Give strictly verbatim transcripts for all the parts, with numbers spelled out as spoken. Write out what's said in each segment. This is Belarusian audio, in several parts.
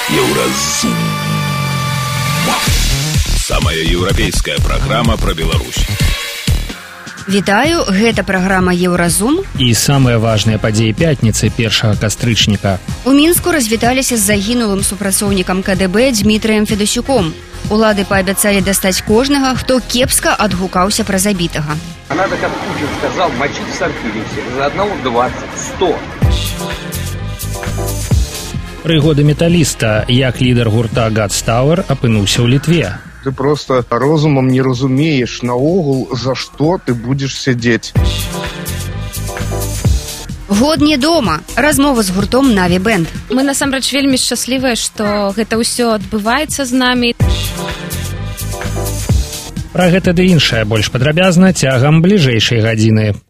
Еўразум. Самая еўрапейская праграма пра Беларусь. Вітаю, гэта праграма Еўразум. І самыя важныя падзеі пятніцы першага кастрычніка. У Мінску развіталіся з загінулым супрацоўнікам ка дэ бэ Дмітрыем Федасюком. Улады паабяцалі дастаць кожнага, хто кепска адгукаўся пра забітага. А надо, как Путин сказал, мочить в сортире всех. За одного двадцать, сто. Прыгоды металіста, як лідар гурта God's Tower апынуўся ў Літве. Ты просто розумам не разумееш наогул, за што ты будзеш сядзець. Год не дома. Размова з гуртом Наві Бэнд. Мы насамрэч вельмі шчаслівыя, што гэта ўсё адбываецца з намі. Пра гэта ды іншае больш падрабязна цягам бліжэйшай гадзіны.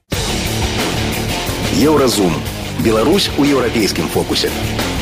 Еўразум. Беларусь у еўрапейскім фокусе.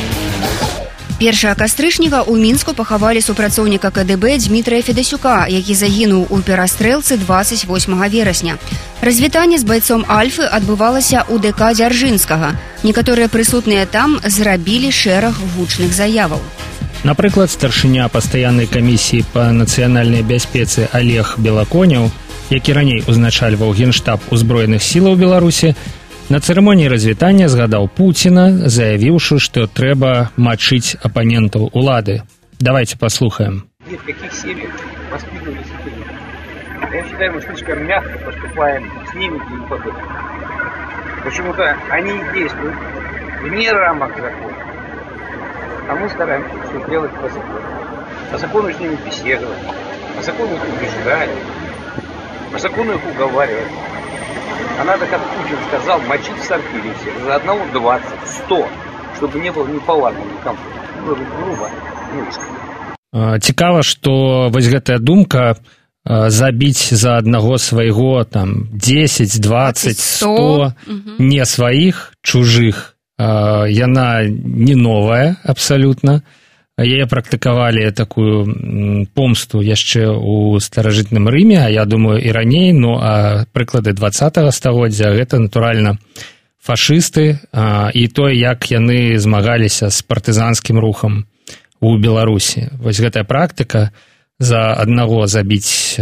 Першага кастрычніка ў Мінску пахавалі супрацоўніка ка дэ бэ Дмітрыя Федасюка, які загінуў у перастрэлцы дваццаць восьмага верасня. Развітанне з байцом Альфы адбывалася ў дэ ка Дзяржынскага. Некаторыя прысутныя там зрабілі шэраг гучных заяваў. Напрыклад, старшыня пастаяннай камісіі па нацыянальнай бяспецы Олег Белаконяў, які раней узначальваў генштаб узброеных сілаў Беларусі, на цырымоніі развітання згадаў Пуціна, заявіўшы, што трэба мачыць апанентаў улады. Давайте послухаем. В каких семьях воспитывались эти люди? Я считаю, мы слишком мягко поступаем с ними и подобными. Почему-то они действуют вне рамок закона. А мы стараемся все делать по закону. По закону с ними беседовать, по закону их убеждать, по закону их уговаривать. А надо, как Путин сказал, мочить в сортире всех. За одного двадцать, сто. Чтобы не было неповадно, некомфортно. Было бы грубо, низко. Цікава, што вось гэтая думка забіць за аднаго свайго там дзесяць, дваццаць, сто не сваіх, чужых, яна не новая абсалютна. Яе практыкавалі такую помсту яшчэ ў старажытным Рыме, а я думаю і раней, ну а прыклады дваццатага стагоддзя гэта, натуральна, фашысты і тое, як яны змагаліся з партызанскім рухам у Беларусі. Вось гэтая практыка за аднаго забіць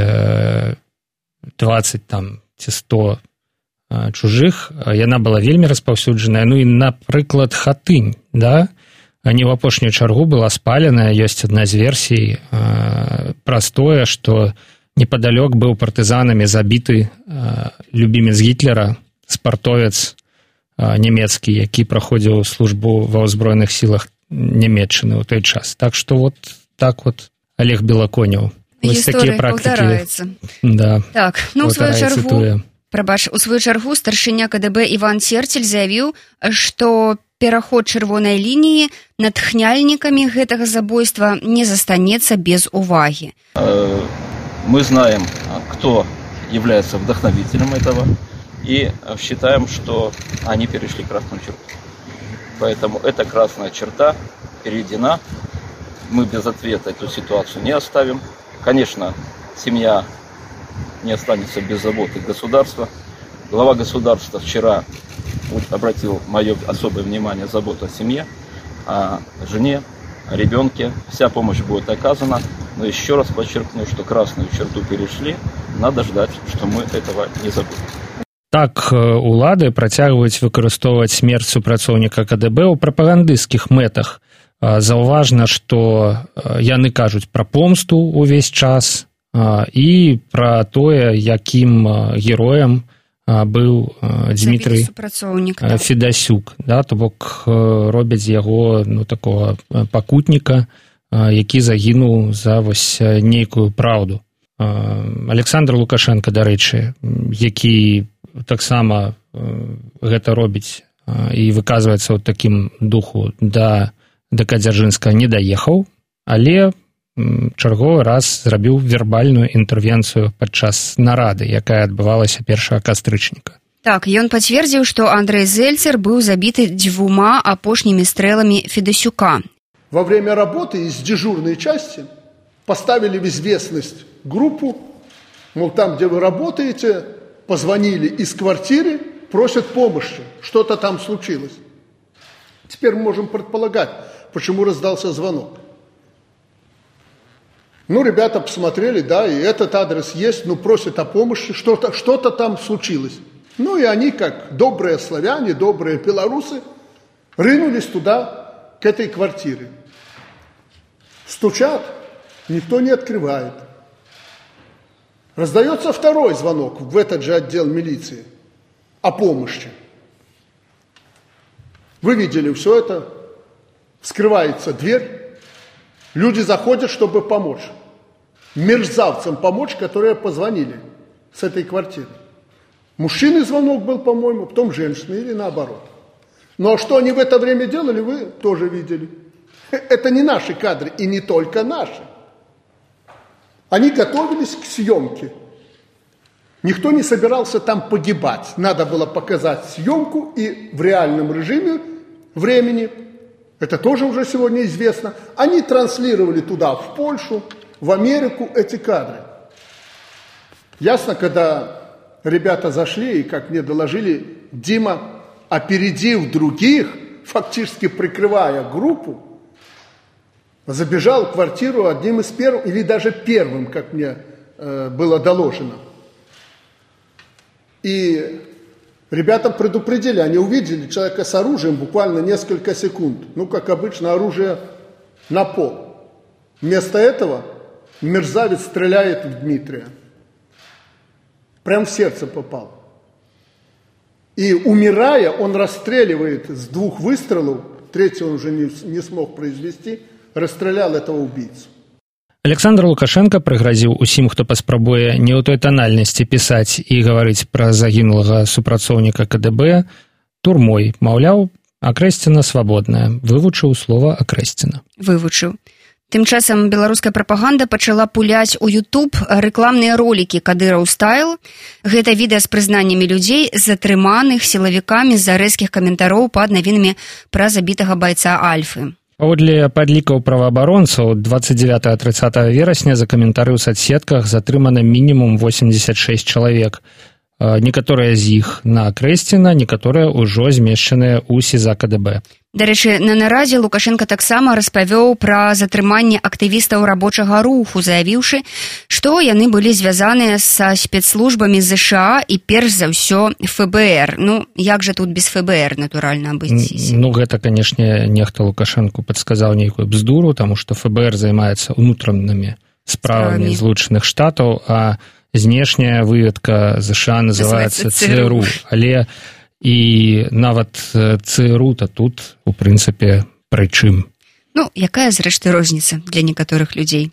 дваццаць там ці сто чужых, яна была вельмі распаўсюджаная. Ну і, напрыклад, Хатынь, да? Не ў апошнюю чаргу была спаленая, ёсць адна з версій э, праз тое, што непадалёк быў партызанамі забіты э, любімец Гітлера, спартовец э, нямецкі, які праходзіў службу ва ўзброеных сілах Нямецчыны ў той час. Так што вот так вот Олег Белаконяў. Вось такія практыкі. Да, так, ну, у сваю чаргу, прабач, у сваю чаргу старшыня ка дэ бэ Іван Церцель заявіў, што пераход чырвонай лініі натхняльнікамі гэтага забойства не застанецца без увагі. Мы знаем, кто является вдохновителем этого, и считаем, что они перешли красную черту. Поэтому эта красная черта перейдена. Мы без ответа эту ситуацию не оставим. Конечно, семья не останется без заботы государства. Глава государства вчера обратил мое особое внимание, заботу о семье, о жене, о ребенке. Вся помощь будет оказана. Но еще раз подчеркну, что красную черту перешли. Надо ждать, что мы этого не забудем. Так, улады працягваюць выкарыстоўваць смерць супрацоўніка ка дэ бэ ў прапагандысцкіх мэтах. Заўважна, што яны кажуць пра помсту ўвесь час і пра тое, якім героем быў Дмітрый Федасюк, да, то бок робяць яго, ну, такого пакутніка, які загінуў за вось нейкую праўду. Александр Лукашенко, дарэчы, які таксама гэта робіць і выказваецца ў такім духу да дэ ка Дзяржынскага, не даехаў, але чарговы раз зрабіў вербальную інтэрвенцыю падчас нарады, якая адбывалася першага кастрычніка. Так, ён пацвердзіў, што Андрэй Зельцер быў забіты дзвюма апошнімі стрэламі Федасюка. Во время работы из дежурной части поставили в известность группу, мол, там, где вы работаете, позвонили из квартиры, просят помощи, что-то там случилось. Теперь мы можем предполагать, почему раздался звонок. Ну, ребята посмотрели, да, и этот адрес есть, ну, просят о помощи, что-то, что-то там случилось. Ну, и они, как добрые славяне, добрые белорусы, рынулись туда, к этой квартире. Стучат, никто не открывает. Раздается второй звонок в этот же отдел милиции о помощи. Вы видели все это, вскрывается дверь, люди заходят, чтобы помочь. Мерзавцам помочь, которые позвонили с этой квартиры. Мужчины звонок был, по-моему, потом женщины или наоборот. Ну а что они в это время делали, вы тоже видели. Это не наши кадры и не только наши. Они готовились к съемке. Никто не собирался там погибать. Надо было показать съемку и в реальном режиме времени, это тоже уже сегодня известно, они транслировали туда, в Польшу, в Америку эти кадры. Ясно, когда ребята зашли, и, как мне доложили, Дима, опередив других, фактически прикрывая группу, забежал в квартиру одним из первых, или даже первым, как мне э, было доложено. И ребята предупредили, они увидели человека с оружием буквально несколько секунд. Ну, как обычно, оружие на пол. Вместо этого мерзавец стреляет в Дмитрия. Прям в сердце попал. И, умирая, он расстреливает с двух выстрелов, третий он уже не, не смог произвести, расстрелял этого убийцу. Александр Лукашенко прыгразіў усім, хто паспрабуе не ў той танальнасці пісаць і гаварыць пра загінулага супрацоўніка ка дэ бэ турмой. Маўляў, Акрэсціна свабодная. Вывучыў слова Акрэсціна. Вывучыў. Тым часам беларуская прапаганда пачала пуляць у YouTube рэкламныя ролікі «Кадыраў стайл». Гэта відэа з прызнаннямі людзей, затрыманых сілавікамі з-за рэзкіх каментароў пад навінамі пра забітага байца Альфы. Паводле падлікаў праваабаронцаў, двадцать девятого тридцатого верасня за каментары ў соцсетках затрымана мінімум восемьдесят шесть чалавек. Некаторыя з іх на Акрэсціна, некаторыя ўжо змешчаныя ў СІЗА ка дэ бэ. Дарэчы, на нарадзе Лукашенко таксама распавёў пра затрыманне актывістаў рабочага руху, заявіўшы, што яны былі звязаныя са спецслужбамі ЗША і перш за ўсё эф бэ эр. Ну, як жа тут без эф бэ эр, натуральна, абысціся? Ну, гэта, канешне, нехта Лукашенку падсказаў нейкую бздуру, таму што эф бэ эр займаецца ўнутранымі справамі Злучаных Штатаў, а знешняя выведка ЗША называецца цэ эр у. Але і нават цэ эр у-то тут, у прынцыпе, пры чым. Ну, якая, зрэшты, розніца для некаторых людзей?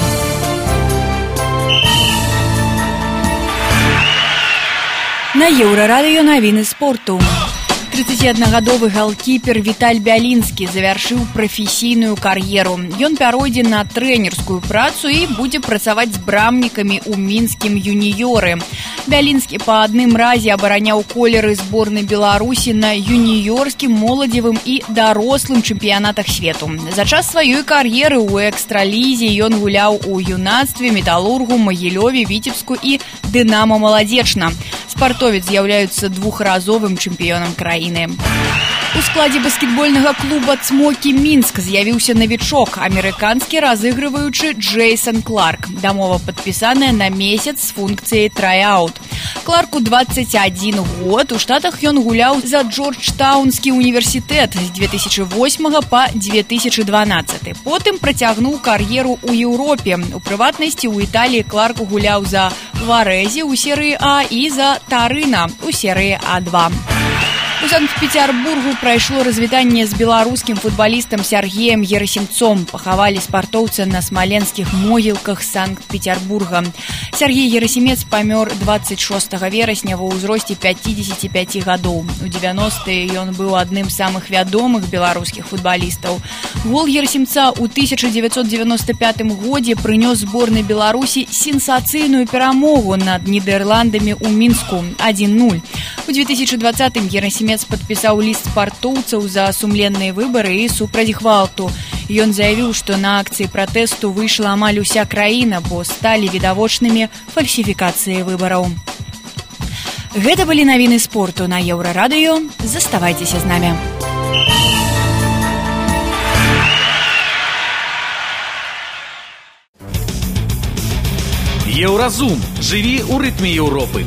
На Еўрарадыё навіны спорту. тридцатиаднагадовы галкіпер Віталь Бялінскі завяршыў прафесійную кар'еру. Ён пяройдзе на трэнерскую працу і будзе працаваць з брамнікамі ў мінскім юніёры. Бялінскі па адным разе абараняў колеры зборнай Беларусі на юніёрскім, моладзевым і дарослым чэмпіянатах свету. За час сваёй кар'еры ў экстралізе ён гуляў у юнацтве, Металургу, Магілёве, Віцебску і Дынамо Маладзечна. Спартовец з'яўляецца двухразовым чэмпіёнам краіны. У складзе баскетбольнага клуба «Цмокі Мінск» з'явіўся навічок, амерыканскі разыгрываючы Джейсон Кларк. Дамова падпісаная на месяц з функцыяй трай-аут. Кларку двадцать один год, у Штатах ён гуляў за Джорджтаунскі універсітэт з две тысячи восьмого па две тысячи дванадцатый. Потым працягнуў кар'еру ў Еўропе. У прыватнасці ў Італіі Кларк гуляў за Варэзі ў серыі А і за Тарына ў серыі А два. У Санкт-Петербургу прайшло развітанне з беларускім футбалістам Сергеем Герасімцом. Пахавалі спартоўца на смаленскіх могілках Санкт-Петербурга. Сергей Герасімец памёр двадцать шостого верасня ва ўзросце пятидесяти пяти гадоў. У девяностые ён быў адным з самых вядомых беларускіх футбалістаў. Гол Герасімца ў тысяча девятьсот девяносто пятым годзе прынёс зборнай Беларусі сенсацыйную перамогу над Нідерландамі ў Мінску один нуль. У две тысячи двадцатым Герасімец падпісаў ліст спартоўцаў за сумленныя выбары і супраць гвалту. Ён заявіў, што на акцыі пратэсту выйшла амаль уся краіна, бо сталі відавочнымі фальсіфікацыі выбараў. Гэта былі навіны спорту на Еўрарадыё. Заставайцеся з намі. Еўразум. Жыві ў рытме Еўропы.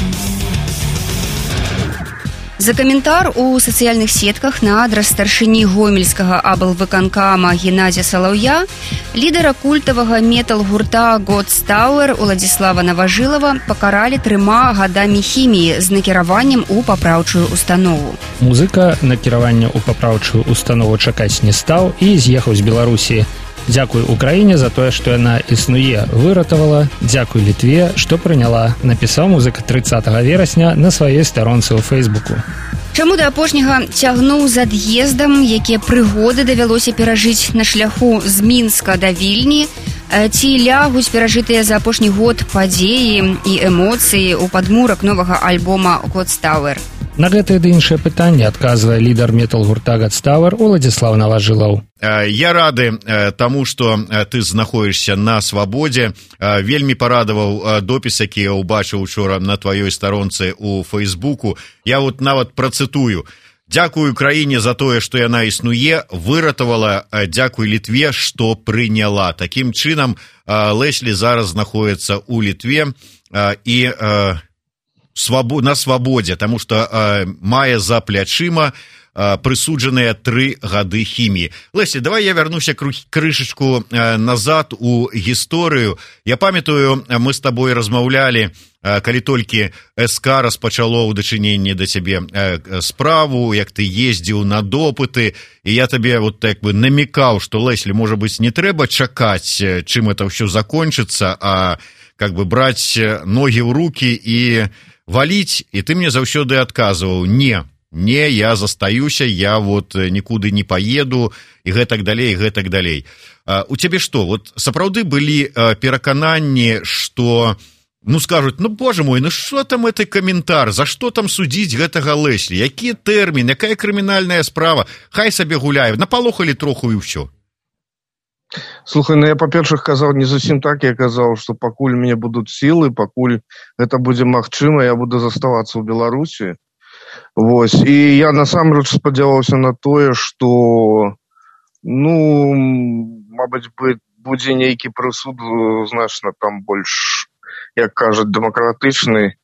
За каментар у сацыяльных сетках на адрас старшыні гомельскага аблвыканкама Геннадзя Салаўя лідара культавага метал-гурта God's Tower Уладзіслава Наважылава пакаралі трыма гадамі хіміі з накіраваннем у папраўчую установу. Музыка накіравання ў папраўчую установу чакаць не стаў і з'ехаў з Беларусі. Дзякуй Украіне за тое, што яна існуе, выратавала. Дзякуй Літве, што прыняла, напісаў музыка трыццатага верасня на сваёй старонцы ў Фэйсбуку. Чаму да апошняга цягнуў з ад'ездам, якія прыгоды давялося перажыць на шляху з Мінска да Вільні? Ці лягуць перажытыя за апошні год падзеі і эмоцыі ў падмурак новага альбома God's Tower? На гэтае ды іншае пытанне адказвае лідар метал-гурта God's Tower Уладзіслав Наважылаў. Я рады таму, што ты знаходзішся на свабодзе. Вельмі парадаваў допіс, які я ўбачыў учора на тваёй старонцы ў Фэйсбуку. Я вот нават працытую. Дзякуй Украіне за тое, што яна існуе, выратавала, дзякуй Літве, што прыняла. Такім чынам, Леслі зараз знаходіцца ў Літве і на свабодзе, таму што мае за плячыма прысуджаныя тры гады хіміі. Леслі, давай я вярнуся крышачку назад у гісторыю. Я памятаю, мы з табой размаўлялі, калі толькі СК распачало ў дачыненні да цябе справу, як ты ездзіў на допыты, і я табе вот так бы намекаў, што, Леслі, можа быць, не трэба чакаць, чым это ўсё закончыцца, а как бы браць ногі ў рукі і валіць, і ты мне заўсёды адказваў: не, не, я застаюся, я вот нікуды не паеду, і гэтак далей, і гэтак далей. У цябе што, вот сапраўды былі перакананні, што, ну, скажуць, ну, боже мой, ну, што там гэты каментар, за што там судзіць гэтага Леслі, які тэрмін, якая крымінальная справа, хай сабе гуляе, напалохалі троху і ўсё. Слухай, ну я, па-першых, казаў не зусім так, я казаў, што пакуль мне будуць сілы, пакуль гэта будзе магчыма, я буду заставацца ў Беларусі. Вось, і я насамрэч спадзяваўся на тое, што, ну, мабыць, будзе нейкі прысуд значна там больш, як кажуць, дэмакратычны.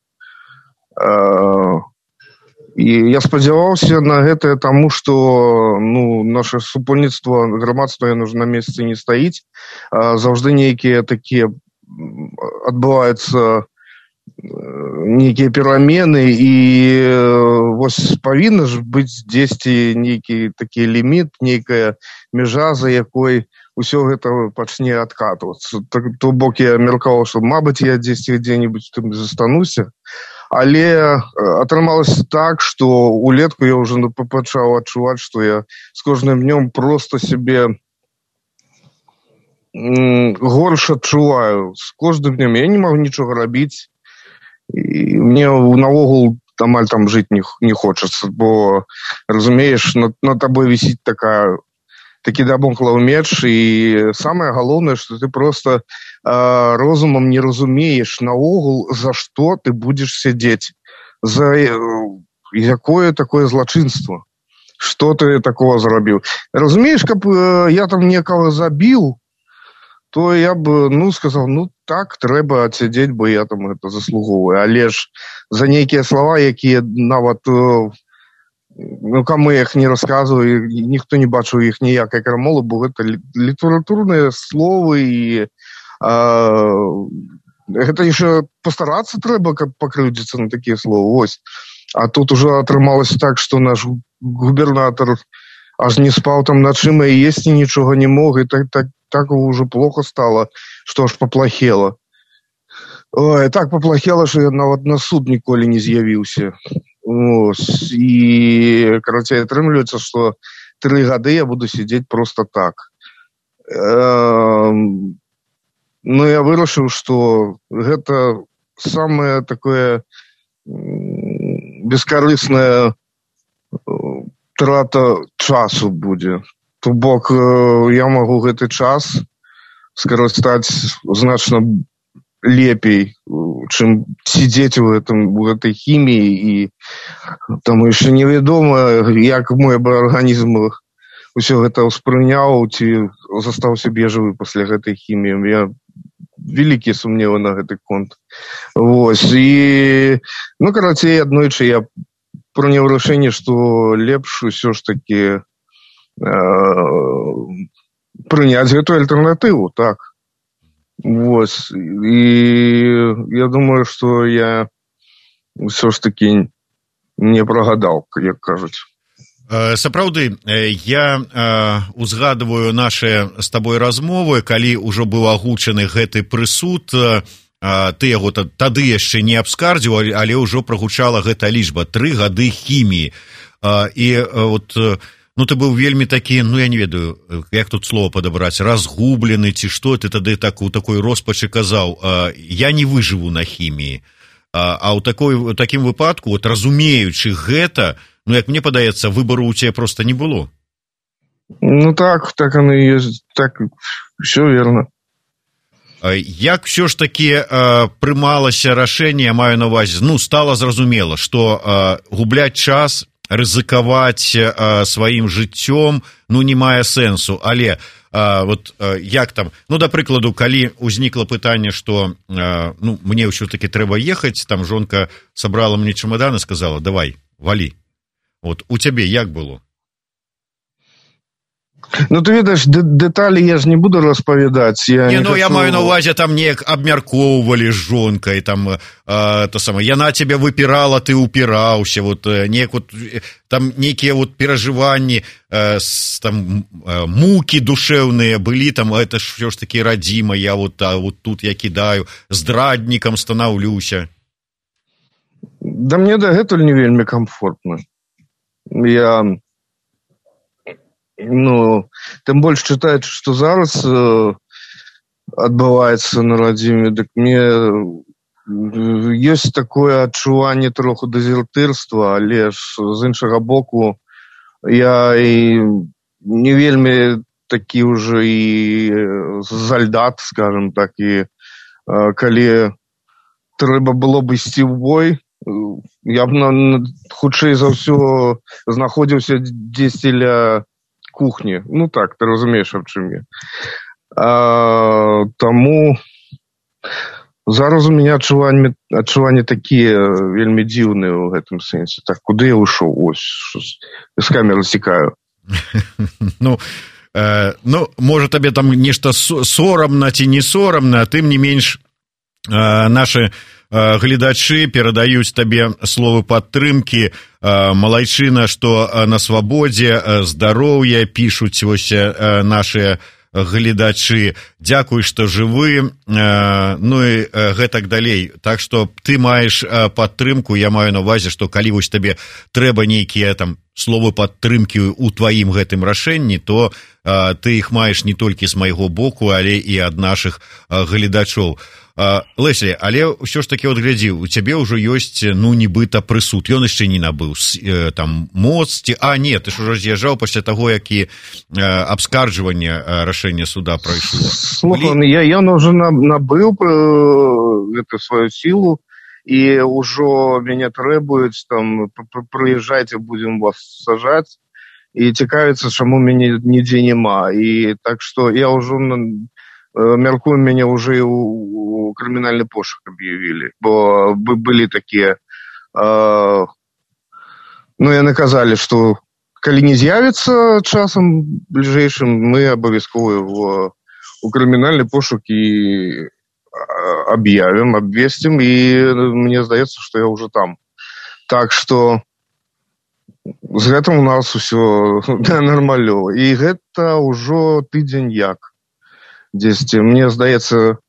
І я спадзяваўся на гэтае таму, што, ну, наша супольніцтва, грамадства, яно ж на месцы не стаіць. Заўжды нейкія такія адбываюцца нейкія перамены, і вось павінна ж быць дзесьці нейкі такі ліміт, нейкая мяжа, за якой усё гэта пачне адкатвацца. То бок я меркаваў, што, мабыць, я дзесьці дзе-небудзь там застануся. Але атрымалася так, што улетку я ўжо пачаў адчуваць, што я з кожным днём проста сябе горш адчуваю. З кожным днём я не магу нічога рабіць. І мне наогул амаль там жыць не, не хочацца, бо, разумееш, на, на табой вісіць такая, такі дамоклаў меч, і самае галоўнае, што ты проста а, розумам не разумееш наогул, за што ты будзеш сядзець, за якое такое злачынства, што ты такого зрабіў. Разумееш, каб я там некага забіў, то я б, ну, сказаў, ну, так, трэба адсядзець, бо я там гэта заслугоўваю. Але ж за нейкія слова, якія нават, ну, каму я іх не расказваю, ніхто не бачыў іх ніякай крамолы, бо гэта літаратурныя словы, і а, гэта яшчэ пастарацца трэба, каб пакрыўдзіцца на такія словы. Вось. А тут ужо атрымалася так, што наш губернатар аж не спаў там начыма і есці нічога не мог, і так, так, так уже плохо стало, што аж паплахела. Ой, так паплахела, што я нават на суд ніколі не з'явіўся. Ось. І, карацей, атрымліваецца, што тры гады я буду сидзець просто так. Э, ну, я вырашыў, што гэта самае такое бескарысная трата часу будзе. То бок, я магу гэты час скарыстаць значна лепей, чым сидзець у, гэтым, у гэтай хіміі, і там яшчэ невядома, як мой арганізм усё гэта ўспрыняў, ці застаўся бежавы пасля гэтай хіміі. Я вялікія сумневы на гэты конт. Вось. І, ну, карацей, аднойчы я прыняў рашэнне, што лепш усё ж такі э, прыняць гэтую альтэрнатыву, так. Вось. І я думаю, што я ўсё ж такі не прагадаў, як кажуць. Сапраўды, я узгадываю наши з табой размовы, калі ўжо быў агучаны гэты прысуд, ты яго тады яшчэ не абскардзіў, але ўжо прагучала гэта лічба тры гады хіміі. І вот, ну, ты быў вельмі такі, ну, я не ведаю, як тут слово падабраць, разгублены ці што, ты тады так у такой роспачы казаў, я не выжыву на хіміі. А ў такой, у такім выпадку, вот, разумеючы гэта, ну, як мне падаецца, выбару ў цябе проста не было. Ну так, так оно і ёсць, так, все верно. Як все ж таки прымалася рашэнне, я маю на ўвазе, ну, стала зразумела, што губляць час, рызыкаваць сваім жыццём, ну, не мае сэнсу, але А, вот а, як там, ну, да прыкладу, калі ўзнікла пытанне, што а, ну, мне ўсё-таки трэба ехаць, там жонка сабрала мне чемодан і сказала, давай, валі. Вот у цябе як было? Ну, ты ведаеш, дэталі я ж не буду распавядаць. Я не, не ну, хочу... я маю на ўвазе, там неяк абмяркоўвалі з жонкай, там, а, то самае, яна цябе выпірала, ты упіраўся, вот, неяк вот, там нейкія вот перажыванні, а, с, там, а, мукі душэўныя былі, там, это ж ўсё ж такі радзіма, я вот, а, вот тут я кідаю, здраднікам станаўлюся. Да мне дагэтуль не вельмі комфортна. Я... Ну, тым больш чытаючы, што зараз э, адбываецца на радзіме, дык мне ёсць такое адчуванне троху дэзертырства, але ж з іншага боку я і не вельмі такі ўжо і зальдат, скажем так, і э, калі трэба было б ісці ў бой, я б на, хутчэй за ўсё знаходзіўся дзесьці ля кухні. Ну так, ты разумееш, аб чым я. А, таму зараз у мяне адчуванні, адчуванні такія вельмі дзіўныя ў гэтым сэнсе. Так, куды я ўшоў? Ось, з камеры цікаю. Ну, э, ну, можа, табе там нешта сорамна ці не сорамна, а тым не менш э, нашы гледачы перадаюць табе словы падтрымкі, малайчына, што на свабодзе, здароўя, пішуць вось нашы гледачы, дзякуй, што жывы, ну і гэтак далей. Так што ты маеш падтрымку, я маю на ўвазе, што калі вось табе трэба нейкія там словы падтрымкі ў тваім гэтым рашэнні, то ты іх маеш не толькі з майго боку, але і ад нашых гледачоў. Леслі, але ўсё ж такі от глядзі, у цябе ўжо ёсць, ну, нібыта прысуд, ён яшчэ не набыў там моцці, а не, ты ж ужо з'язджаў пасля таго, як і абскарджванне рашэння суда прайшло. Слухай, Блі... я, я ўжо набыў гэту сваю сілу, і ўжо мяне трэбуюць, там, прыязджайце, будзем вас сажаць, і цікавіцца, чаму мяне нідзе няма, і так што я ўжо... Мяркую, мяне ўжо і ў крымінальны пошук аб'явілі, бо былі такія, э, ну, яны казалі, што калі не з'явіцца часам бліжэйшым, мы абавязкова его у крымінальны пошук і аб'явім, абвесцім, і мне здаецца, што я ўжо там. Так што з гэтым у нас усё нармалёва. І гэта ўжо тыдзень як. Дзесьці, мне здаецца,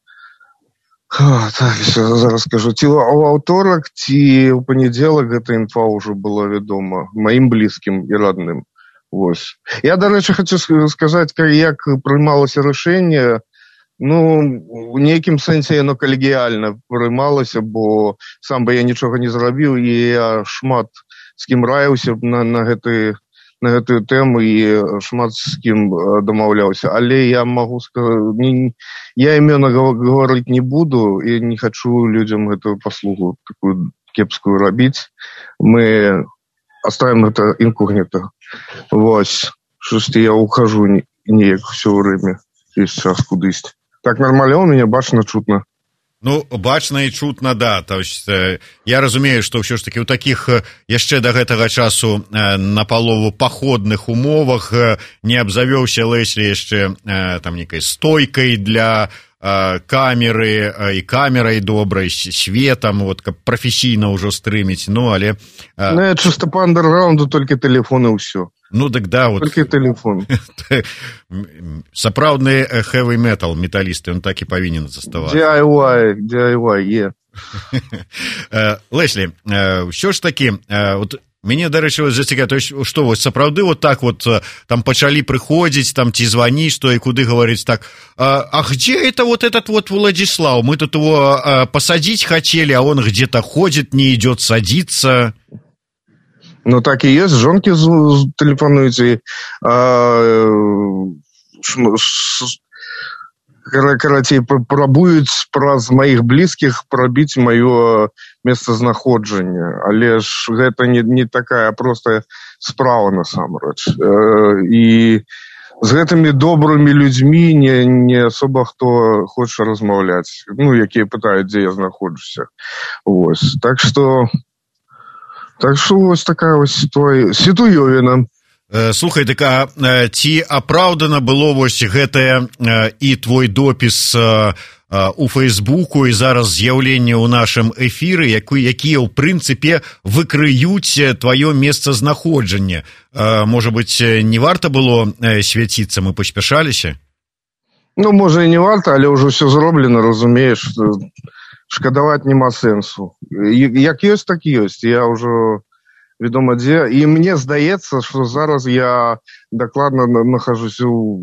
так, зараз скажу, ці ў аўторак, ці ў панядзелак гэта інфа ўжо была вядома маім блізкім і родным. Вось. Я, дарэчы, хачу сказаць, як прымалася рашэнне, ну, у нейкім сэнсе яно калегіяльна прымалася, бо сам бы я нічога не зрабіў, і я шмат з кім раіўся на, на гэты на гэтую тэму і шмат з кім дамаўляўся. Але я магу сказаць, не, я імёна гаварыць не буду і не хачу людзям гэтую паслугу такую кепскую рабіць. Мы оставим это инкогнито. Вось. Шості я ухожу неяк все время. Есть час кудись. Так нормально, меня бачно чутно. Ну, бачна і чутна, да. То есть, я разумею, што ўсё ж такі ў такіх яшчэ да гэтага часу напалову паходных умовах не абзавёўся Леслі яшчэ там нейкай стойкай для камеры і камерай добрай, светам, вот, каб прафесійна ўжо стрыміць, ну, але... Ну, я чыста па андэрграунду, толькі тэлефон і ўсё. Ну, так да, вот... Толькі тэлефон. Сапраўдны heavy metal металлісты, он так і павінен заставацца. ди ай вай, ди ай вай, е. Леслі, ўсё ж такі, вот... Мне, дарэчы, вот зацікавіла, то есть, што, вот, сапраўды вот так вот там пачалі прыходзіць, там, ці званіць, што і куды говорить так, а, а где это вот этот вот Владислав? Мы тут его а, посадить хотели, а он где-то ходит, не идет садиться. Ну, так и есть, жонки телефонуют, а, карацей, пробуюць праз маіх блізкіх прабіць маё месцазнаходжанне, але ж гэта не, не такая простая справа насамрэч. І з гэтымі добрымі людзьмі не, не асоба хто хоча размаўляць, ну, якія пытаюць, дзе я знаходжуся. Вось. Так што так што вось такая вось сітуёвіна. Слухай, так а ці апраўдана было вось гэтае і твой допіс у Фейсбуку і зараз з'яўленне ў нашым эфіры, якія ў прынцыпе выкрыюць тваё месцазнаходжанне? Можа быць, не варта было свяціцца, мы паспяшаліся? Ну, можа і не варта, але ўжо ўсё зроблена, разумееш, шкадаваць няма сэнсу. Як ёсць, так ёсць, я ўжо відома дзе, і мне здаецца, што зараз я дакладна нахожусь у...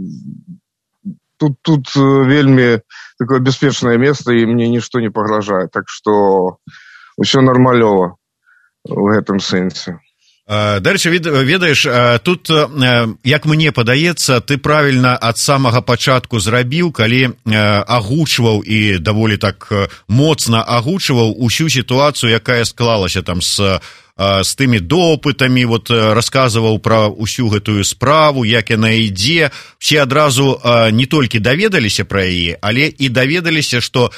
Тут, тут вельмі такое бяспечнае месца, і мне нішто не пагражае, так што ўсё нармалёва ў гэтым сэнсе. Дарэчы, ведаеш, тут, як мне падаецца, ты правільна ад самага пачатку зрабіў, калі агучваў і даволі так моцна агучваў усю сітуацыю, якая склалася там з з тымі допытамі, вот, расказваў пра ўсю гэтую справу, як яна ідзе. Все адразу не толькі даведаліся пра яе, але і даведаліся, што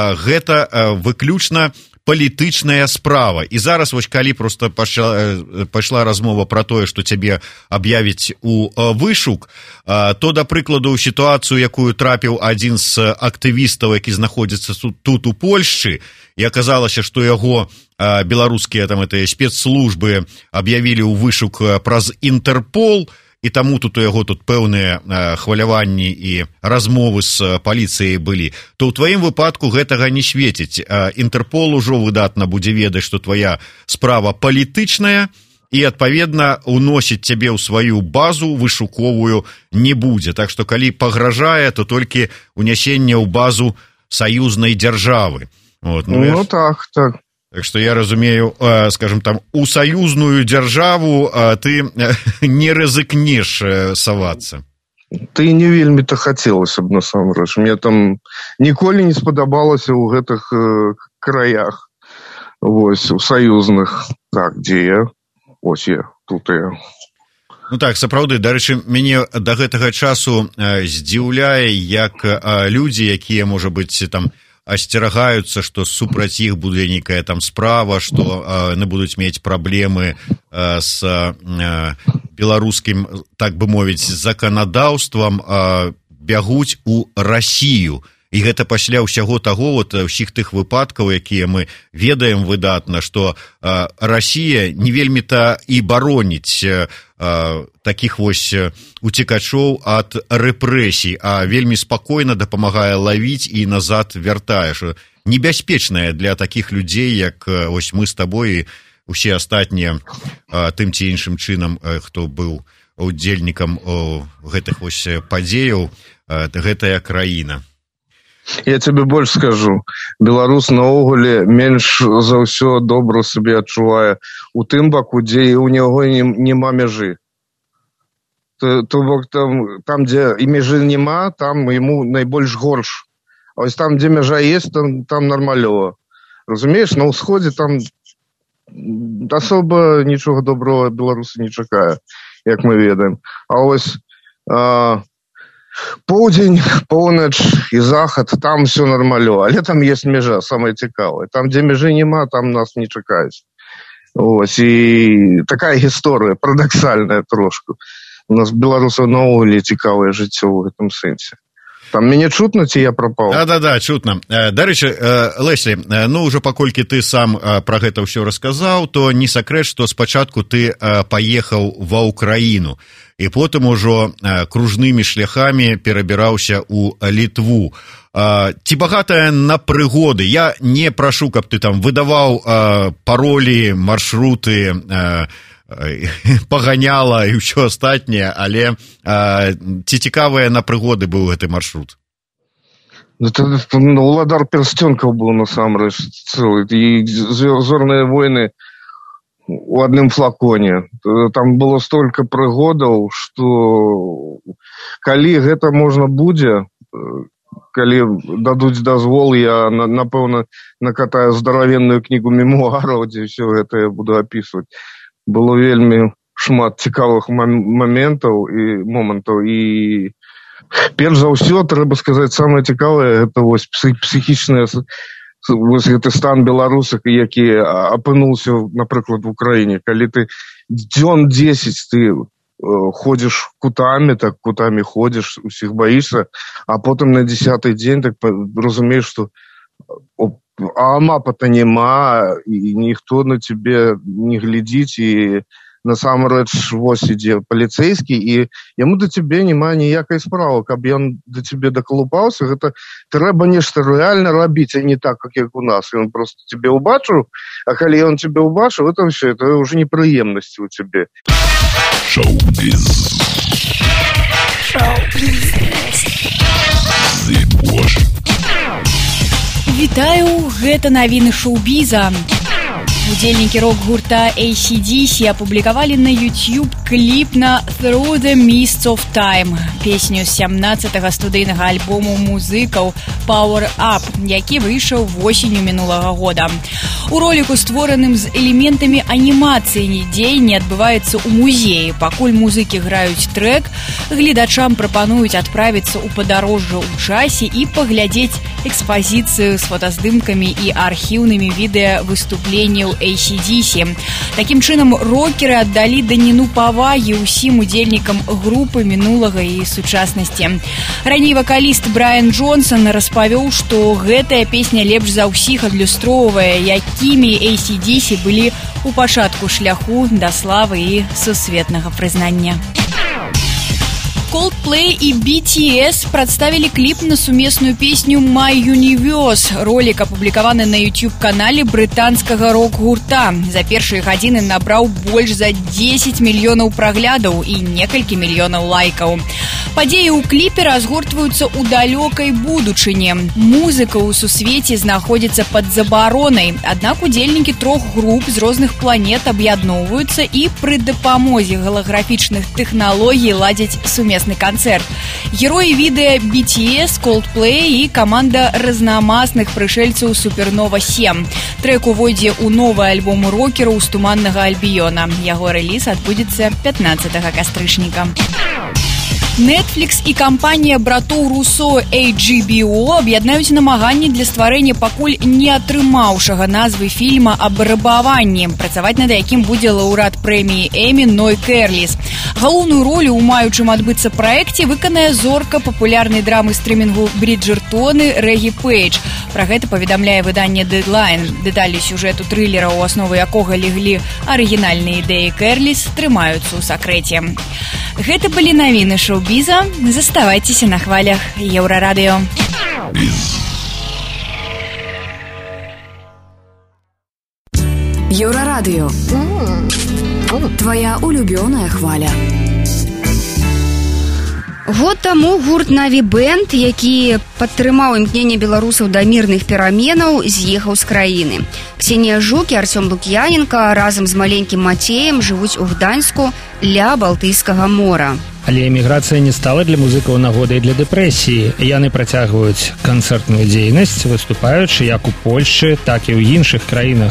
гэта выключна палітычная справа. І зараз, вось, калі проста пашла, пайшла размова пра тое, што цябе аб'явіць у вышук, то, да прыкладу, сітуацыю, якую трапіў адзін з актывістаў, які знаходзіцца тут у Польшчы, і аказалася, што яго беларускія там гэтыя спецслужбы аб'явілі ў вышук праз Інтэрпол, і таму тут у яго тут пэўныя хваляванні і размовы з паліцыяй былі, то ў тваім выпадку гэтага не свеціць. Інтэрпол ужо выдатна будзе ведаць, што твая справа палітычная, і, адпаведна, уносіць цябе ў сваю базу вышуковую не будзе. Так што, калі пагражае, то толькі унясенне ў базу саюзнай дзяржавы. Вот, ну, ну так, так. Так што я разумею, скажем там, у саюзную дзяржаву ты не рызыкнеш савацца. Ты не вельмі-то хацелася б, насамрэч. Мне там ніколі не спадабалася ў гэтых краях, вось, у саюзных. Так, дзе я? Ось я, тут я. Ну так, сапраўды, дарэчы, мяне да гэтага часу здзіўляе, як людзі, якія, можа быць, там, асцерагаюцца, што супраць іх будзе нейкая там справа, што яны э, будуць мець праблемы э, з э, беларускім, так бы мовіць, заканадаўствам, э, бягуць у Расію. І гэта пасля ўсяго таго, вот, ўсіх тых выпадкаў, якія мы ведаем выдатна, што э, Расія не вельмі-то і бароніць э, такіх вось уцекачоў ад рэпрэсій, а вельмі спакойна дапамагае лавіць і назад вяртае, што небяспечнае для такіх людзей, як вось мы з табой і усе астатнія э, тым ці іншым чынам, э, хто быў удзельнікам э, гэтых вось падзеяў, э, гэтая краіна. Я тебе больш скажу, беларус наогуле менш за ўсё добра сабе адчувае у тым баку, дзе у него няма мяжы. То, то бок там, там, дзе і мяжы няма, там ему найбольш горш. А вось там, дзе мяжа есть, там, там нармалёва. Разумееш, на ўсходзе там асоба нічога доброго беларусы не чакае, як мы ведаем. А вось а, Поўдзень, поўнач і захад, там все нормально, але там есть межа, самое цікавае. Там, дзе межы няма, там нас не чакаюць. Ось, і такая гісторыя, парадаксальная трошку. У нас беларусаў наогуле цікавае жыццё ў гэтым сэнсе. Там мяне чутно, ці я прапаў? Да-да-да, чутно. Дарэчы, Леслі, ну, ўжо паколькі ты сам пра гэта ўсё расказаў, то не сакрэт, што спачатку ты паехаў ва ўкраіну, і потым ужо кружнымі шляхамі перабіраўся ў Літву. Ці багатая на прыгоды? Я не прашу, каб ты там выдаваў паролі, маршруты, паганяла і ўсё астатняе, але а, ці цікавыя на прыгоды быў гэты маршрут? Уладар персцёнкаў быў насамрэч цэлы, і зорныя войны у адным флаконе. Там было столькі прыгодаў, што калі гэта можна будзе, калі дадуць дазвол, я напэўна накатаю здаравенную кнігу мемуараў, дзе ўсё гэта я буду апісваць. Было вельмі шмат цікавых моментаў і момантаў, і перш за ўсё трэба сказаць, самае цікавае гэта вось псіхічнае, вось гэты стан беларусак, які апынуўся, напрыклад, в Украіне. Калі ты дзён дзесяць ты ходзіш кутамі, так кутамі ходзіш, усіх баішся, а потым на дзесяты дзень так разумееш, што а мапа-то няма, і ніхто на цябе не глядзіць, і насамрэч вось ідзе паліцэйскі, і яму да цябе няма ніякай справы, каб ён да цябе дакалупаўся, гэта трэба нешта рэальна рабіць, а не так, як у нас. Ён проста цябе ўбачыў, а калі ён цябе ўбачыў, это ўсё, это ўжо непрыемнасці ў цябе. Шоу-біз. Шоу-біз. Зыбош. Вітаю, гэта навіны шоу-біза. Удзельнікі рок-гурта эй си ди си апублікавалі на YouTube кліп на Through the Mists of Time, песню з сямнаццатага студыйнага альбому музыкаў Power Up, які выйшаў восенню мінулага года. У роліку, створаным з элементамі анімацыі, дзеянне адбываецца ў музеі. Пакуль музыкі граюць трэк, гледачам прапануюць адправіцца ў падарожжа ў часе і паглядзець экспазіцыю з фотаздымкамі і архіўнымі відэа выступленняў эй си ди си. Такім чынам, рокеры аддалі даніну павагі ўсім удзельнікам групы мінулага і сучаснасці. Раней вакаліст Брайан Джонсон распавёў, што гэтая песня лепш за ўсіх адлюстроўвае, якімі эй си ди си былі ў пачатку шляху да славы і сусветнага прызнання. Coldplay і би ти эс прадставілі кліп на сумесную песню My Universe. Ролік апублікаваны на YouTube-канале брытанскага рок-гурта. За першыя гадзіны набраў больш за дзесяць мільёнаў праглядаў і некалькі мільёнаў лайкаў. Падзеі ў кліпе разгортваюцца ў далёкай будучыні. Музыка ў сусвеце знаходзіцца пад забаронай, аднак удзельнікі трох груп з розных планет аб'ядноўваюцца і пры дапамозе галаграфічных тэхналогій ладзяць сумесны канцэрт. Героі відэа би ти эс, Coldplay і каманда разнамасных прышэльцаў Супернова сем. Трэк увойдзе ў новы альбом рокераў з Туманнага Альбіёна. Яго рэліз адбудзецца пятнаццатага кастрычніка. Netflix і кампанія братоў Руссо эйч би о аб'яднаюць намаганні для стварэння пакуль не атрымаўшага назвы фільма аб рабаванні, працаваць над якім будзе лаўрэат прэміі Эмі Ной Кэрліс. Галоўную ролю ў маючым адбыцца праекце выканае зорка папулярнай драмы стрымінгу Бріджертоны Регі Пейдж. Пра гэта паведамляе выданне Deadline. Дэталі сюжэту трылера, у аснову якога леглі арыгінальныя ідэі Кэрліс, трымаюцца ў сакрэце. Гэта былі навіны шоу-біза. Заставайцеся на хвалях Еўрарадыё. Еўрарадыё. Твоя улюбёная хваля. Год таму гурт Наві Бэнд, які падтрымаў імкненне беларусаў да мірных пераменаў, з'ехаў з краіны. Ксенія Жук і Арцём Лук'яненка разам з маленькім Мацеем жывуць у Гданьску ля Балтыйскага мора. Але эміграцыя не стала для музыкаў нагодай для дэпрэсіі. Яны працягваюць канцэртную дзейнасць, выступаючы як у Польшчы, так і ў іншых краінах.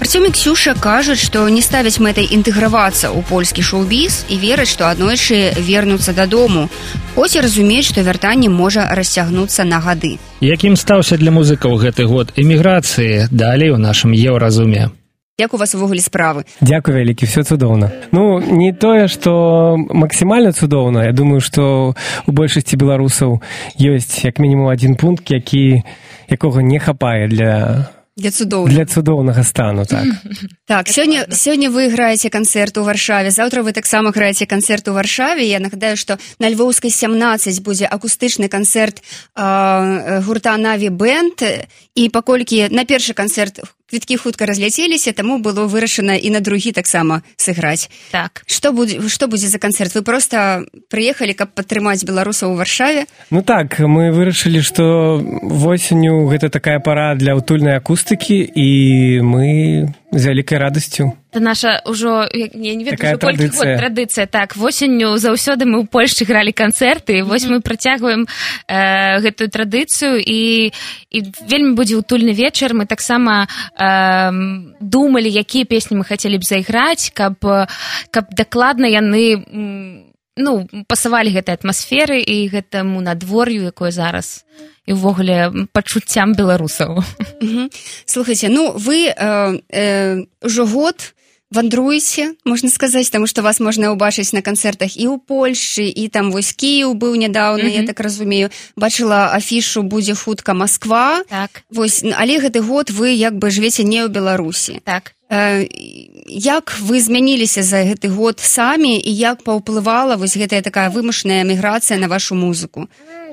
Артем и Ксюша кажут, что не ставить мэтай интегроваться у польский шоу-біз и верят, что аднойчы вернуться до дому, хоть и разумеют, что вяртанне можа расцягнуцца на гады. Якім стаўся для музыкаў гэты год эміграцыі далей у нашым еўразуме? Як у вас увогуле справы? Дзякуй вялікі, все цудоўна. Ну, не тое, што максімальна цудоўна. Я думаю, што у большасці беларусаў ёсць як мінімум адзін пункт, які, якога не хапае для... Для цудоўнага. Для цудоўнага стану, так. Так, сёння, сёння вы граеце канцэрт у Варшаве, заўтра вы таксама граеце канцэрт у Варшаве. Я нагадаю, што на Львоўскай сямнаццаць будзе акустычны канцэрт э, гурта Наві Бэнд, і паколькі на першы канцэрт квіткі хутка разляцеліся, таму было вырашана і на другі таксама сыграць. Так. Што будзе, што будзе за канцэрт? Вы проста прыехалі, каб падтрымаць беларусаў у Варшаве? Ну так, мы вырашылі, што восенню гэта такая пара для утульнай акустыкі, і мы з вялікай радасцю. Это наша ўжо, я не ведаю, такая колькі год традыцыя. Так, восенню заўсёды мы ў Польшчы гралі канцэрты, і вось mm-hmm. мы працягваем э, гэтую традыцыю, і, і вельмі будзе утульны вечар. Мы таксама э, думалі, якія песні мы хацелі б зайграць, каб, каб дакладна яны ну, пасавалі гэтай атмасферы і гэтаму надвор'ю, якое зараз і ўвогуле пачуццям беларусаў. Mm-hmm. Слухайце, ну вы э, э, ўжо год вандруеце, можна сказаць, таму што вас можна ўбачыць на канцэртах і ў Польшчы, і там вось Кіеў быў нядаўна, mm-hmm. я так разумею. Бачыла афішу «Будзе хутка Масква». Так. Вось, але гэты год вы як бы жывеце не ў Беларусі. Так. Э, як вы змяніліся за гэты год самі, і як паўплывала вось гэтая такая вымушаная эміграцыя на вашу музыку?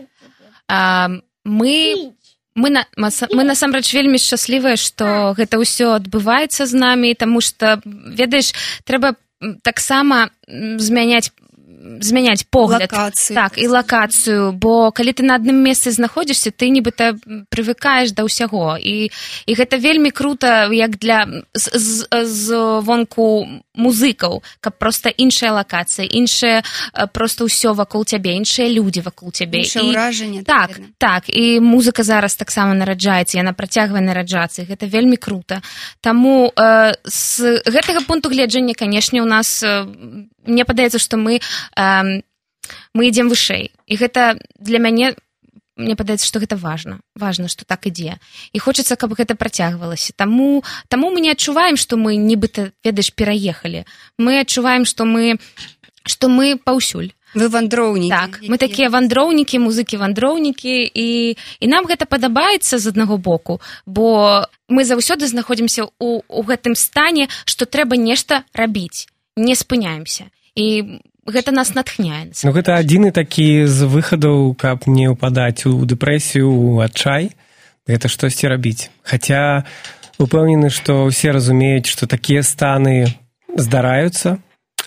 А, мы... Мы, на, мы насамрэч вельмі шчаслівыя, што гэта ўсё адбываецца з намі, таму што, ведаеш, трэба таксама змяняць змяняць погляд. Лакацыю. Так, і лакацыю, бо калі ты на адным месцы знаходзішся, ты нібыта прывыкаеш да ўсяго. І, і гэта вельмі крута, як для з, з, з вонку музыкаў, каб проста іншая лакацыя, іншае проста ўсё вакол цябе, іншыя людзі вакол цябе. Іншае ўражанне. Так, так, так, і музыка зараз таксама нараджаецца, яна працягвае нараджацца, гэта вельмі крута. Таму э, з гэтага пункту гледжання, канешне, у нас э, мне падаецца, што мы э, мы ідзем вышэй. І гэта для мяне, мне падаецца, што гэта важна. Важна, што так ідзе. І хочацца, каб гэта працягвалася. Таму, таму мы не адчуваем, што мы нібыта, ведаеш, пераехалі. Мы адчуваем, што мы, што мы паўсюль. Вы вандроўнікі. Так, мы такія вандроўнікі, музыкі-вандроўнікі, і, і нам гэта падабаецца з аднаго боку, бо мы заўсёды знаходзімся ў, у гэтым стане, што трэба нешта рабіць. Не спыняемся. І гэта нас натхняе. Ну, гэта адзіны такі з выхадаў, каб не ўпадаць у дэпрэсію, у адчай, гэта штосьці рабіць. Хаця упэўнены, што ўсе разумеюць, што такія станы здараюцца,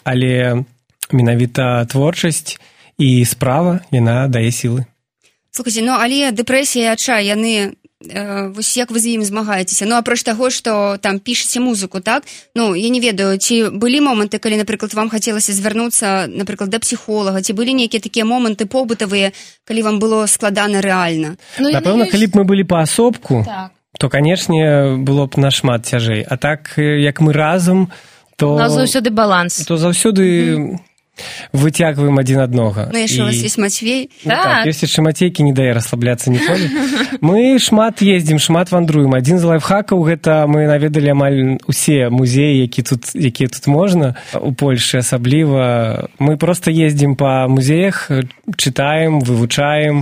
але менавіта творчасць і справа, яна дае сілы. Слухайце, ну, але дэпрэсія і адчай, яны... Вось як вы з ім змагаецеся? Ну, апроч таго, што там пішаце музыку, так? Ну, я не ведаю, ці былі моманты, калі, напрыклад, вам хацелася звярнуцца, напрыклад, да псіхолага, ці былі нейкія такія моманты побытавыя, калі вам было складана рэальна? Ну, напэўна, ёсць... калі б мы былі паасобку, так. то, канешне, было б нашмат цяжэй. А так, як мы разам, то... У нас заўсёды баланс. То заўсёды... Mm-hmm. Выцягваем адзін аднога. Ну, яшчэ у вас ёсць Мацвей. Ну, так. так, ёсць яшчэ Мацейкі, не дае расслабляцца ніколі. Мы шмат ездзім, шмат вандруем. Адзін з лайфхакаў гэта мы наведалі амаль усе музеі, які тут, якія тут можна. У Польшы асабліва. Мы проста ездзім па музеях, чытаем, вывучаем,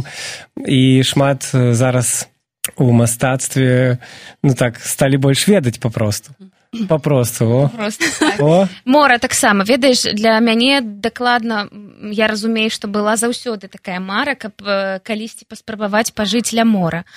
і шмат зараз у мастацтве, ну так, сталі больш ведаць папросту. Папросту, о. Просто так. О. Мора таксама, ведаеш, для мяне дакладна, я разумею, што была заўсёды такая мара, каб калісьці паспрабаваць пажыць ля мора.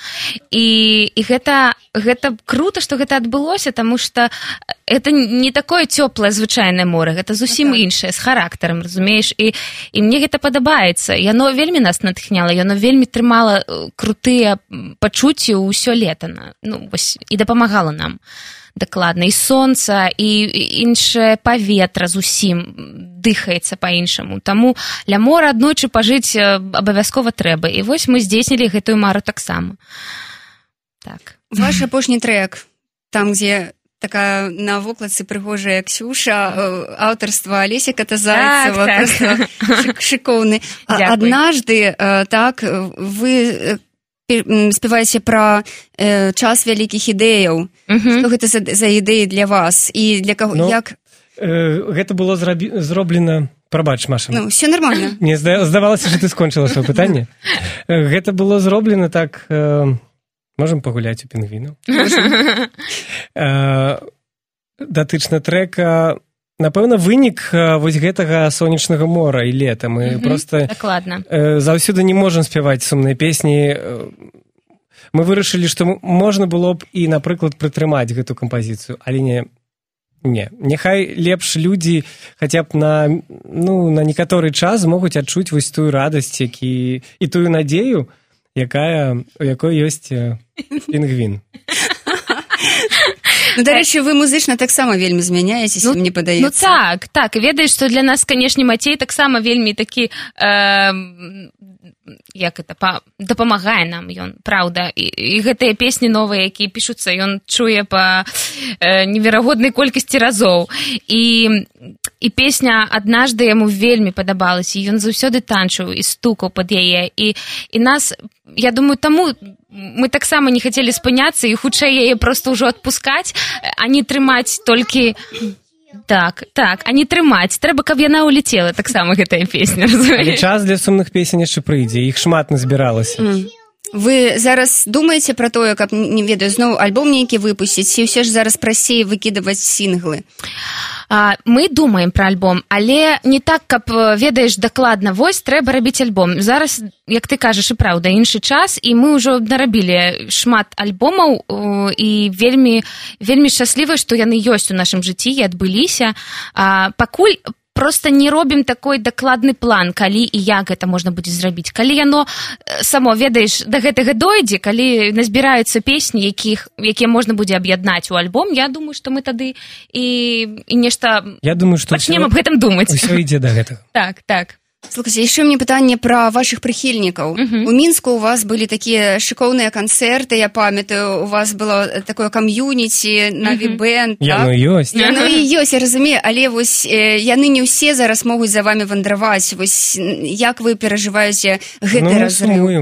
І, і гэта, гэта крута, што гэта адбылося, таму што это не такое цёплае звычайнае мора, гэта зусім okay. іншае, з характарам, разумееш, і, і мне гэта падабаецца. Яно вельмі нас натхняла, яно вельмі трымала крутыя пачуцці ўсё лета, ну, вось, і дапамагала нам. Дакладна, і сонца, і іншае паветра зусім дыхаецца па-іншаму. Таму ля мора аднойчы пажыць абавязкова трэба. І вось мы здзейснілі гэтую мару таксама. Так. Ваш апошні трэк, там, дзе такая на вокладцы прыгожая Ксюша, авторство Олеся Катазайцева, так, так. Шик, шикоўны. Однажды, так, вы спяваеце пра э, час вялікіх ідэяў. Uh-huh. Што гэта за, за ідэі для вас? І для каго, ну, як... Э, гэта было зрабі... зроблена... Прабач, Маша. Ну, все нормально. Мне здавалася, што ты скончыла сваё пытанне. Гэта было зроблена так... Э, можам пагуляць у пінгвінаў? э, датычна трэка... Напэўна, вынік вось гэтага сонечнага мора і лета. Мы mm-hmm. проста э, заўсёды не можам спяваць сумныя песні. Мы вырашылі, што можна было б і, напрыклад, прытрымаць гэту кампазіцыю, але не, не. Няхай лепш людзі хаця б на, ну, на некаторы час могуць адчуць вось тую радасць, які, і тую надзею, якая, у якой ёсць пінгвін. Ну, дарэчы, вы музычна таксама вельмі змяняецеся, ну, мне падаецца. Ну так, так, і ведаеш, што для нас, канешне, Мацей таксама вельмі такі, э, як это, па, дапамагае нам ён, праўда. І, і гэтыя песні новыя, якія пішуцца, ён чуе па э, неверагоднай колькасці разоў. І, і песня «Аднажды» яму вельмі падабалася, і ён заўсёды танчыў і стукаў пад яе. І, і нас, я думаю, таму... Мы таксама не хацелі спыняцца і хутчэй яе проста ўжо адпускаць, а не трымаць толькі... Так, так, а не трымаць. Трэба, каб яна ўляцела, таксама гэтая песня, разумееш? Але час для сумных песень яшчэ прыйдзе, іх шмат назбіралася. Mm. Вы зараз думаеце пра тое, каб, не ведаю, зноў альбом нейкі выпусціць, ці ўсё ж зараз прасцей выкідаваць сінглы? А, мы думаем пра альбом, але не так, каб, ведаеш, дакладна, вось, трэба рабіць альбом. Зараз, як ты кажаш, і праўда, іншы час, і мы ўжо нарабілі шмат альбомаў, і вельмі, вельмі шчаслівыя, што яны ёсць у нашым жыцці і адбыліся. А, пакуль просто не робім такой дакладны план, калі і як гэта можна будзе зрабіць. Калі яно само, ведаеш, да гэтага дойдзе, калі назбіраюцца песні, якіх, якія можна будзе аб'яднаць у альбом, я думаю, што мы тады і, і нешта я думаю, што пачнем аб гэтым думаць. Усё ідзе да гэтага. Так, так. Слухайте, яшчэ мне пытанне пра вашых прыхільнікаў. Uh-huh. У Мінску у вас былі такія шыкоўныя канцэрты, я памятаю, у вас было такое кам'юніці, наві-бэнд, uh-huh. так? Яно ёсць. Яно і ёсць, я разумею, але вось э, яны не ўсе зараз могуць за вами вандраваць. Вось як вы перажываеце гэты ну, разрыв? Сумуем.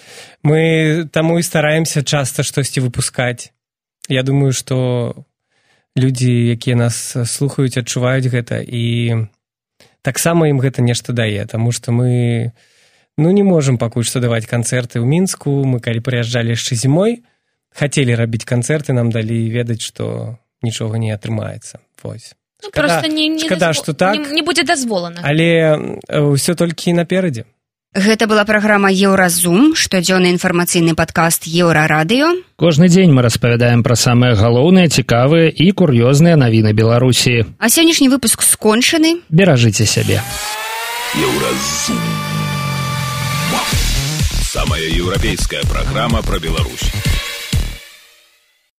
Мы таму і стараемся часта штосьці выпускаць. Я думаю, што людзі, якія нас слухаюць, адчуваюць гэта, і таксама ім гэта нешта дае, таму што мы ну, не можам пакуль што даваць канцэрты ў Мінску. Мы калі прыязджалі яшчэ зімой, хацелі рабіць канцэрты, нам далі ведаць, што нічога не атрымаецца. Вось. Ну, шкада, не, не шкада дазвол... што так, не, не будзе дазволена. Але ўсё толькі наперадзе. Гэта была праграма «Еўразум», штодзённы інфармацыйны падкаст «Еўрарадыё». Кожны дзень мы распавядаем пра самыя галоўныя, цікавыя і кур'ёзныя навіны Беларусі. А сённяшні выпуск скончаны. Беражыце сябе. «Еўразум». Самая еўрапейская праграма пра Беларусь.